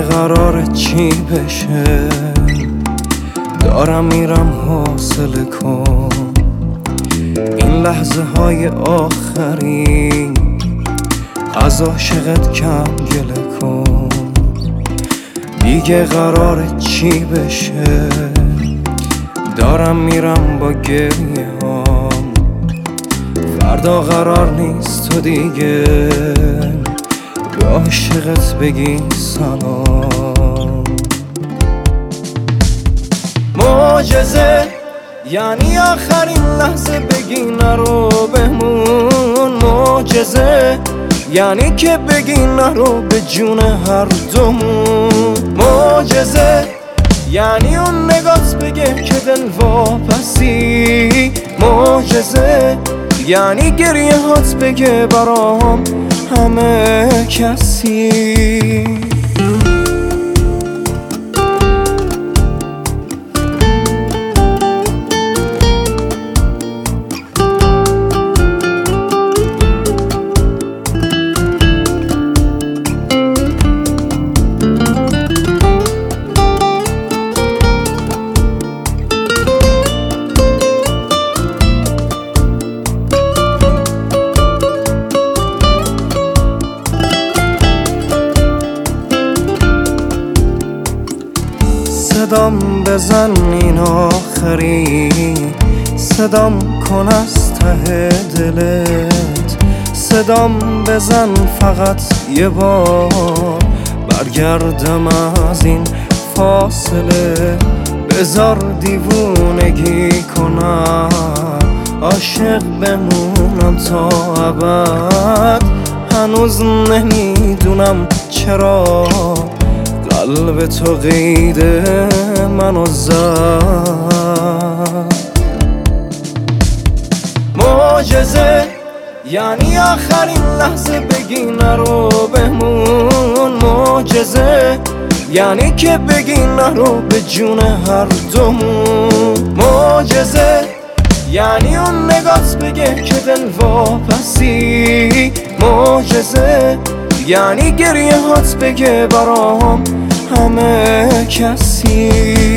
قراره چی بشه؟ دارم میرم، حوصله کن این لحظه های آخری، از عاشقت کم گله کن. دیگه قراره چی بشه؟ دارم میرم با گریه هام، فردا قرار نیست تو دیگه به عاشقت بگی سلام. معجزه یعنی آخرین لحظه بگی نرو بمون. معجزه یعنی که بگی نرو به جون هر دومون. معجزه یعنی اون نگات بگه که دل واپسی. معجزه یعنی گریه هات بگه برام همه کسی. صدام بزن این آخری، صدام کن از ته دلت. صدام بزن فقط یه بار، برگردم از این فاصله. بذار دیوونگی کنم، عاشق بمونم تا ابد. هنوز نمیدونم چرا قلب تو قید منو زد. معجزه یعنی آخرین لحظه بگی نرو بمون. معجزه یعنی که بگی نرو به جون هر دومون. معجزه یعنی اون نگات بگه که دل واپسی. معجزه یعنی گریه هات بگه برام همه کسی.